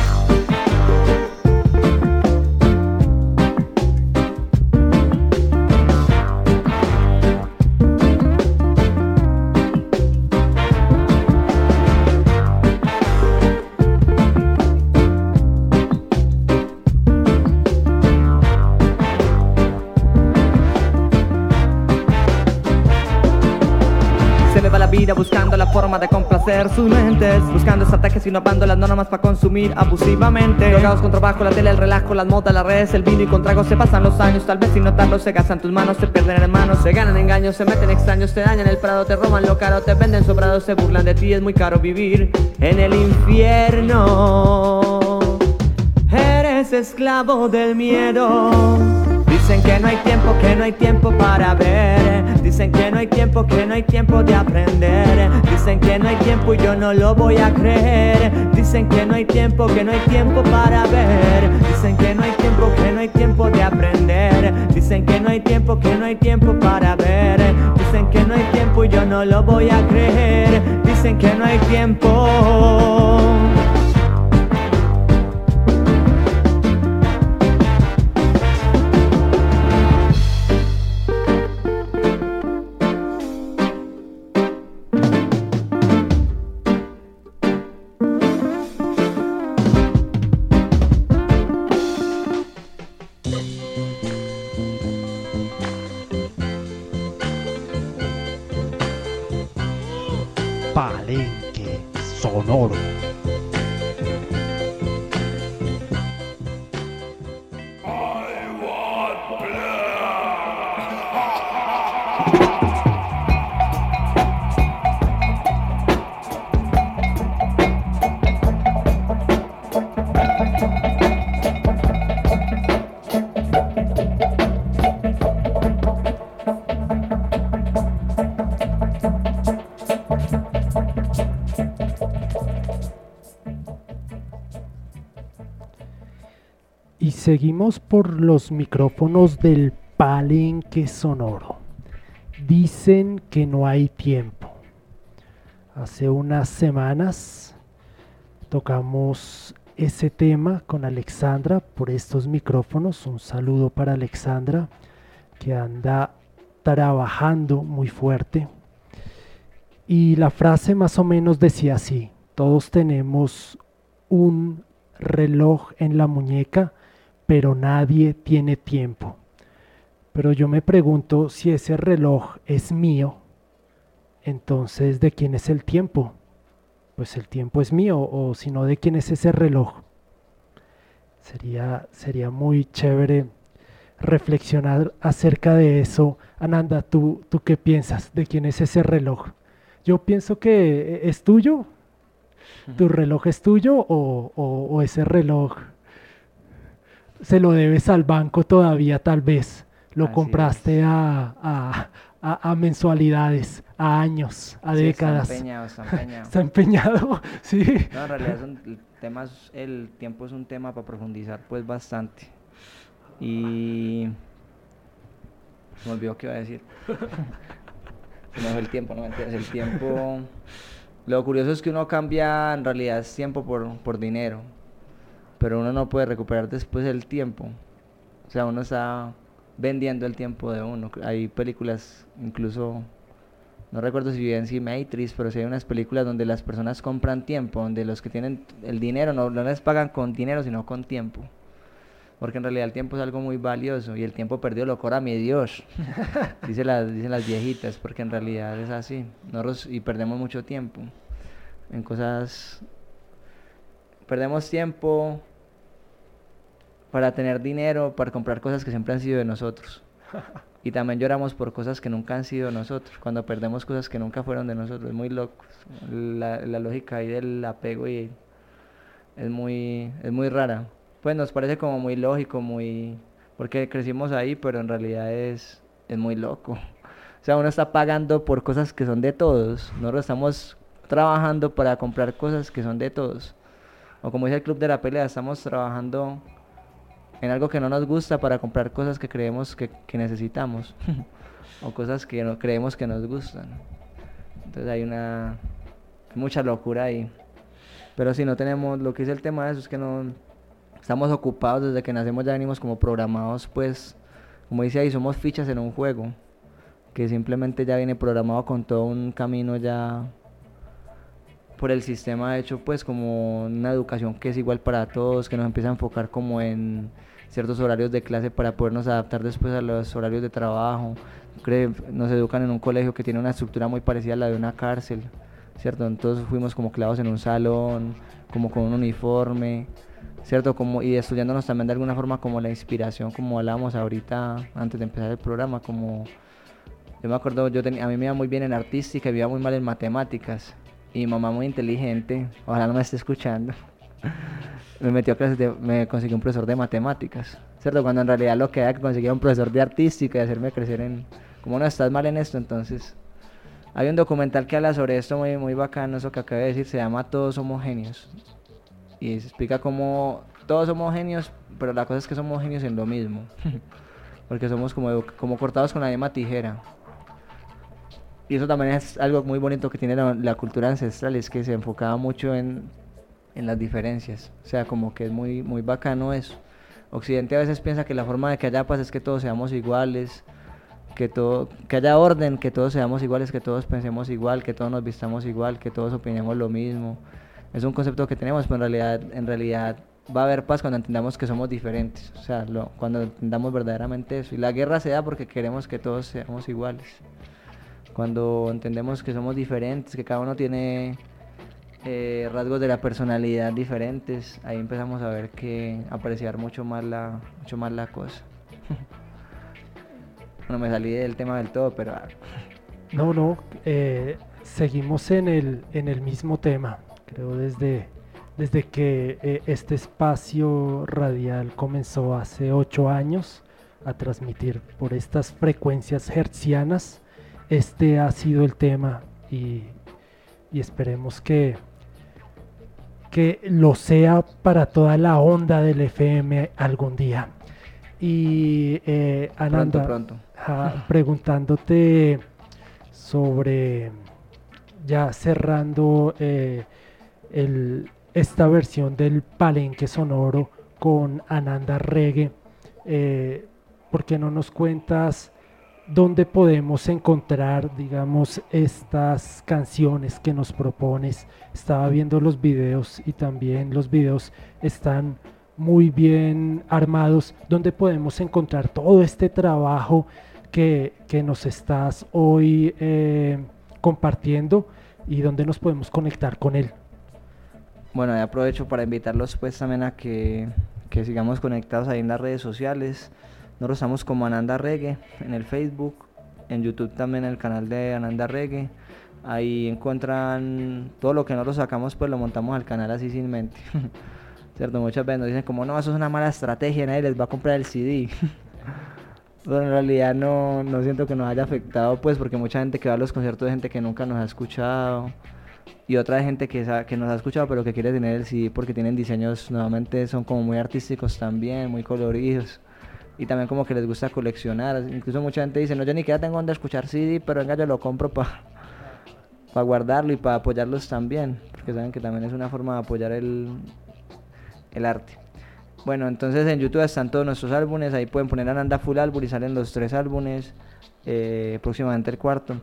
Buscando la forma de complacer sus mentes, buscando estrategias y innovando las normas para consumir abusivamente. Drogados con trabajo, la tele, el relajo, las modas, las redes, el vino y con tragos. Se pasan los años, tal vez sin notarlo, se gastan tus manos, se pierden hermanos, se ganan engaños, se meten extraños, te dañan el prado, te roban lo caro, te venden sobrados, se burlan de ti, es muy caro vivir en el infierno. Eres esclavo del miedo. Dicen que no hay tiempo, que no hay tiempo para ver. Dicen que no hay tiempo, que no hay tiempo de aprender. Dicen que no hay tiempo y yo no lo voy a creer. Dicen que no hay tiempo, que no hay tiempo para ver. Dicen que no hay tiempo, que no hay tiempo de aprender. Dicen que no hay tiempo, que no hay tiempo para ver. Dicen que no hay tiempo y yo no lo voy a creer. Dicen que no hay tiempo. Palenque Sonoro. Y seguimos por los micrófonos del Palenque Sonoro. Dicen que no hay tiempo. Hace unas semanas tocamos ese tema con Alexandra por estos micrófonos. Un saludo para Alexandra, que anda trabajando muy fuerte. Y la frase más o menos decía así: todos tenemos un reloj en la muñeca, pero nadie tiene tiempo. Pero yo me pregunto, si ese reloj es mío, entonces ¿de quién es el tiempo? Pues el tiempo es mío, o si no, ¿de quién es ese reloj? Sería, sería muy chévere reflexionar acerca de eso. Ananda, ¿tú, ¿tú qué piensas? ¿De quién es ese reloj? Yo pienso que es tuyo. ¿Tu reloj es tuyo o, o, o ese reloj se lo debes al banco todavía, tal vez? lo Así compraste es. a, a, a- a mensualidades, a años, a Sí, está décadas. empeñado, está empeñado. Está empeñado, sí. No, en realidad son, el tema es- el tiempo es un tema para profundizar pues bastante. Y se me olvidó qué iba a decir. Se me fue el tiempo, no mentiras, el tiempo. Lo curioso es que uno cambia en realidad es tiempo por, por dinero, pero uno no puede recuperar después el tiempo. O sea, uno está vendiendo el tiempo de uno. Hay películas, incluso, no recuerdo si bien si Matrix, pero sí hay unas películas donde las personas compran tiempo, donde los que tienen el dinero no, no les pagan con dinero, sino con tiempo. Porque en realidad el tiempo es algo muy valioso y el tiempo perdido lo cobra mi Dios. Dice las, dicen las viejitas, porque en realidad es así. Nosotros, y perdemos mucho tiempo en cosas. Perdemos tiempo para tener dinero, para comprar cosas que siempre han sido de nosotros. Y también lloramos por cosas que nunca han sido de nosotros, cuando perdemos cosas que nunca fueron de nosotros. Es muy loco. La, la lógica ahí del apego y es muy, es muy rara. Pues nos parece como muy lógico, muy... porque crecimos ahí, pero en realidad es, es muy loco. O sea, uno está pagando por cosas que son de todos. Nosotros estamos trabajando para comprar cosas que son de todos. O como dice el club de la pelea, estamos trabajando en algo que no nos gusta para comprar cosas que creemos que, que necesitamos. O cosas que no creemos que nos gustan. Entonces hay una... mucha locura ahí. Pero si no tenemos, lo que es el tema de eso es que no estamos ocupados desde que nacemos, ya venimos como programados, pues, como dice ahí, somos fichas en un juego, que simplemente ya viene programado con todo un camino ya por el sistema hecho, pues, como una educación que es igual para todos, que nos empieza a enfocar como en ciertos horarios de clase para podernos adaptar después a los horarios de trabajo. Cre- Nos educan en un colegio que tiene una estructura muy parecida a la de una cárcel, ¿cierto? Entonces fuimos como clavados en un salón, como con un uniforme, ¿cierto? Como, y estudiándonos también de alguna forma como la inspiración, como hablábamos ahorita antes de empezar el programa, como yo me acuerdo, yo tenía, a mí me iba muy bien en artística y me iba muy mal en matemáticas. Y mi mamá muy inteligente, ojalá no me esté escuchando, me metió a clases de, me consiguió un profesor de matemáticas, ¿cierto? Cuando en realidad lo que era que conseguía un profesor de artística y hacerme crecer en, como no estás mal en esto, entonces hay un documental que habla sobre esto muy, muy bacano, eso que acabo de decir, se llama Todos somos genios. Y se explica cómo todos somos genios, pero la cosa es que somos genios en lo mismo. Porque somos como, edu- como cortados con la misma tijera. Y eso también es algo muy bonito que tiene la, la cultura ancestral, es que se enfocaba mucho en, en las diferencias. O sea, como que es muy, muy bacano eso. Occidente a veces piensa que la forma de que haya paz es que todos seamos iguales, que todo, que haya orden, que todos seamos iguales, que todos pensemos igual, que todos nos vistamos igual, que todos opinemos lo mismo. Es un concepto que tenemos, pero en realidad, en realidad va a haber paz cuando entendamos que somos diferentes. O sea, lo, cuando entendamos verdaderamente eso. Y la guerra se da porque queremos que todos seamos iguales. Cuando entendemos que somos diferentes, que cada uno tiene eh, rasgos de la personalidad diferentes, ahí empezamos a ver que apreciar mucho más la, mucho más la cosa. Bueno, me salí del tema del todo, pero ah, No, no, eh, seguimos en el, en el mismo tema. Creo desde, desde que eh, este espacio radial comenzó hace ocho años a transmitir por estas frecuencias hertzianas, este ha sido el tema y, y esperemos que, que lo sea para toda la onda del F M algún día. Y eh, pronto, Ananda, pronto. ja, preguntándote sobre, ya cerrando eh, el, esta versión del Palenque Sonoro con Ananda Reggae, eh, ¿por qué no nos cuentas dónde podemos encontrar, digamos, estas canciones que nos propones? Estaba viendo los videos y también los videos están muy bien armados, donde podemos encontrar todo este trabajo que, que nos estás hoy eh, compartiendo y donde nos podemos conectar con él. Bueno, y aprovecho para invitarlos pues también a que, que sigamos conectados ahí en las redes sociales. Nosotros estamos como Ananda Reggae en el Facebook, en YouTube también el canal de Ananda Reggae. Ahí encuentran todo lo que nosotros sacamos, pues lo montamos al canal así sin mente. ¿Cierto? Muchas veces nos dicen como, no, eso es una mala estrategia, nadie les va a comprar el C D. Pero en realidad no, no siento que nos haya afectado, pues, porque mucha gente que va a los conciertos es gente que nunca nos ha escuchado. Y otra gente que, sa- que nos ha escuchado pero que quiere tener el C D porque tienen diseños, nuevamente son como muy artísticos también, muy coloridos. Y también como que les gusta coleccionar. Incluso mucha gente dice, no, yo ni siquiera tengo donde escuchar C D, pero venga, yo lo compro para guardarlo y para apoyarlos también. Porque saben que también es una forma de apoyar el, el arte. Bueno, entonces en YouTube están todos nuestros álbumes, ahí pueden poner Ananda Full Album y salen los tres álbumes, eh, próximamente el cuarto.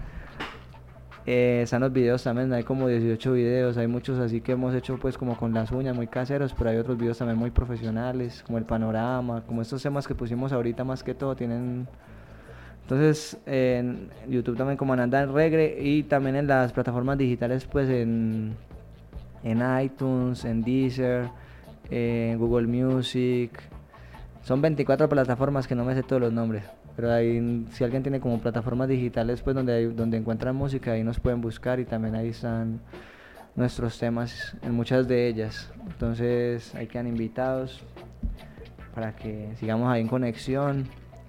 Eh, están los videos también, hay como dieciocho videos, hay muchos así que hemos hecho pues como con las uñas, muy caseros, pero hay otros videos también muy profesionales, como el panorama, como estos temas que pusimos ahorita más que todo, tienen... Entonces eh, en YouTube también como Ananda en Reggae y también en las plataformas digitales pues en, en iTunes, en Deezer, en Google Music. Son veinticuatro plataformas que no me sé todos los nombres, pero ahí si alguien tiene como plataformas digitales pues donde, hay- donde encuentran música, ahí nos pueden buscar y también ahí están nuestros temas en muchas de ellas. Entonces ahí quedan invitados para que sigamos ahí en conexión.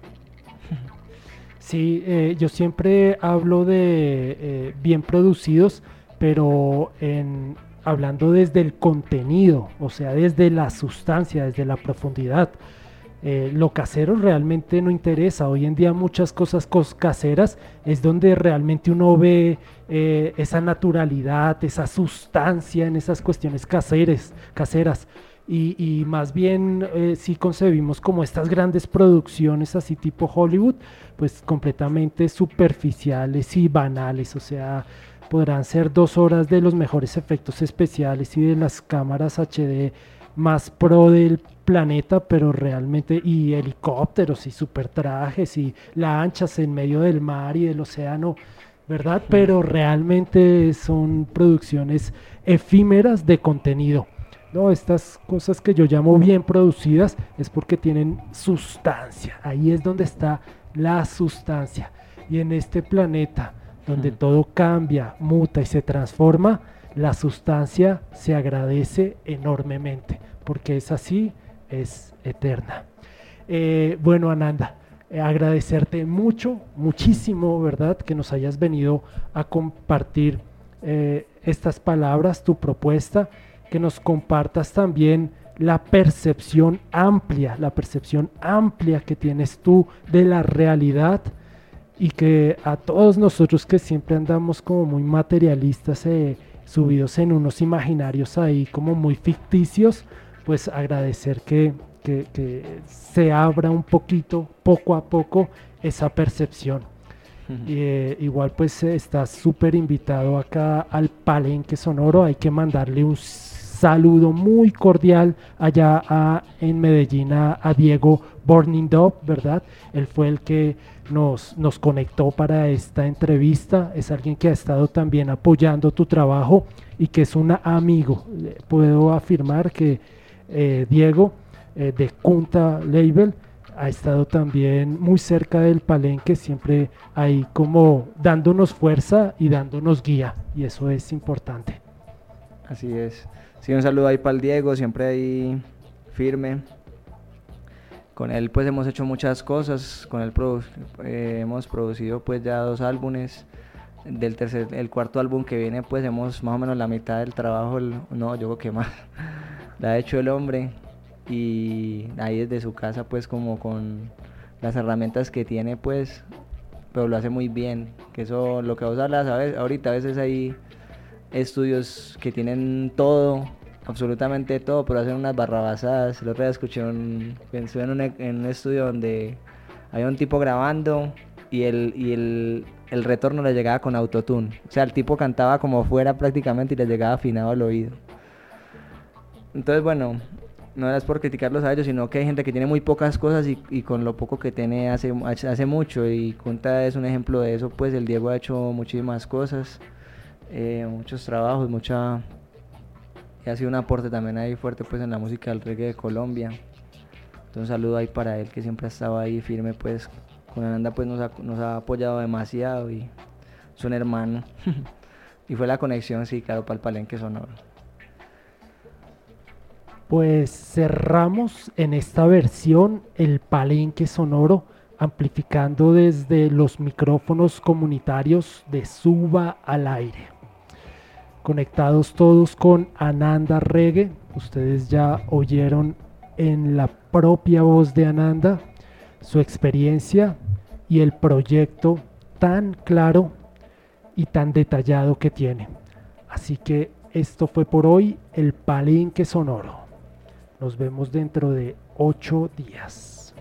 Sí, eh, yo siempre hablo de eh, bien producidos, pero en, hablando desde el contenido, o sea, desde la sustancia, desde la profundidad. Eh, lo casero realmente no interesa. Hoy en día muchas cosas cos- caseras es donde realmente uno ve eh, esa naturalidad, esa sustancia en esas cuestiones caseres, caseras. Y, y más bien eh, si concebimos como estas grandes producciones así tipo Hollywood, pues completamente superficiales y banales, o sea, podrán ser dos horas de los mejores efectos especiales y de las cámaras H D más pro del planeta, pero realmente, y helicópteros y super trajes y lanchas en medio del mar y del océano, ¿verdad? Pero realmente son producciones efímeras de contenido. No, estas cosas que yo llamo bien producidas es porque tienen sustancia. Ahí es donde está la sustancia. Y en este planeta donde Hmm. todo cambia, muta y se transforma, la sustancia se agradece enormemente, porque es así, es eterna. Eh, bueno, Ananda, eh, agradecerte mucho, muchísimo, ¿verdad? Que nos hayas venido a compartir eh, estas palabras, tu propuesta, que nos compartas también la percepción amplia, la percepción amplia que tienes tú de la realidad y que a todos nosotros que siempre andamos como muy materialistas, eh, subidos en unos imaginarios ahí como muy ficticios, pues agradecer que, que, que se abra un poquito, poco a poco, esa percepción. Eh, igual pues eh, estás súper invitado acá al Palenque Sonoro, hay que mandarle un saludo muy cordial allá a, en Medellín a, a Diego Burning Dove, ¿verdad? Él fue el que nos, nos conectó para esta entrevista, es alguien que ha estado también apoyando tu trabajo y que es un amigo. Eh, Puedo afirmar que eh, Diego eh, de Kunta Label ha estado también muy cerca del Palenque, siempre ahí como dándonos fuerza y dándonos guía, y eso es importante. Así es. Sí, un saludo ahí para el Diego, siempre ahí firme. Con él pues hemos hecho muchas cosas, con él produ- eh, hemos producido pues ya dos álbumes. Del tercer, el cuarto álbum que viene pues hemos más o menos la mitad del trabajo, el- no, yo creo que más, la ha hecho el hombre. Y ahí desde su casa pues como con las herramientas que tiene pues, pero lo hace muy bien, que eso lo que vos hablas, ¿sabes? Ahorita a veces hay estudios que tienen todo, absolutamente todo, pero hacen unas barrabasadas. El otro día escuché un, estuve en un, e- en un estudio donde había un tipo grabando y el, y el, el retorno le llegaba con autotune, o sea el tipo cantaba como fuera prácticamente y le llegaba afinado al oído. Entonces bueno, no es por criticarlos a ellos, sino que hay gente que tiene muy pocas cosas y, y con lo poco que tiene hace, hace hace mucho, y Kunta es un ejemplo de eso. Pues el Diego ha hecho muchísimas cosas, eh, muchos trabajos, mucha, y ha sido un aporte también ahí fuerte pues en la música del reggae de Colombia. Entonces un saludo ahí para él, que siempre ha estado ahí firme pues con Ananda, pues nos ha, nos ha apoyado demasiado y es un hermano. Y fue la conexión, sí, claro, para el Palenque Sonoro. Pues cerramos en esta versión el Palenque Sonoro amplificando desde los micrófonos comunitarios de Suba al Aire. Conectados todos con Ananda Reggae, ustedes ya oyeron en la propia voz de Ananda su experiencia y el proyecto tan claro y tan detallado que tiene. Así que esto fue por hoy el Palenque Sonoro. Nos vemos dentro de ocho días.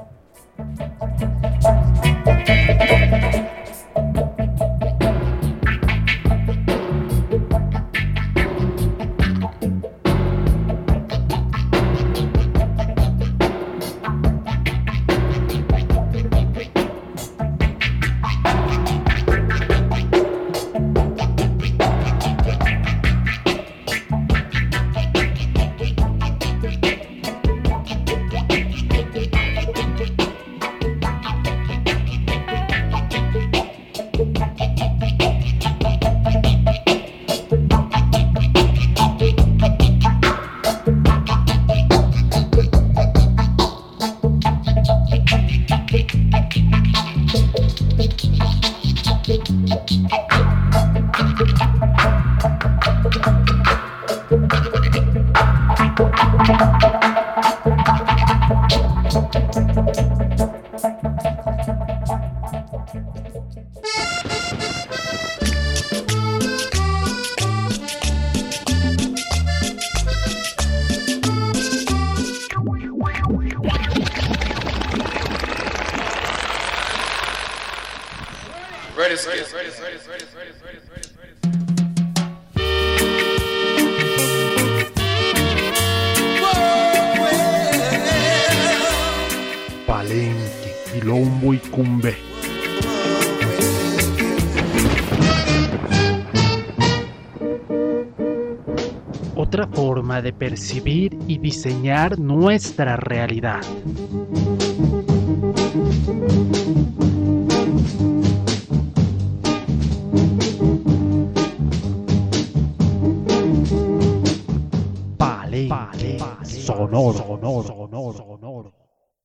Palenque, Quilombo y Cumbé. Otra forma de percibir y diseñar nuestra realidad. Palenque, sonoro, sonoro, sonoro, sonoro.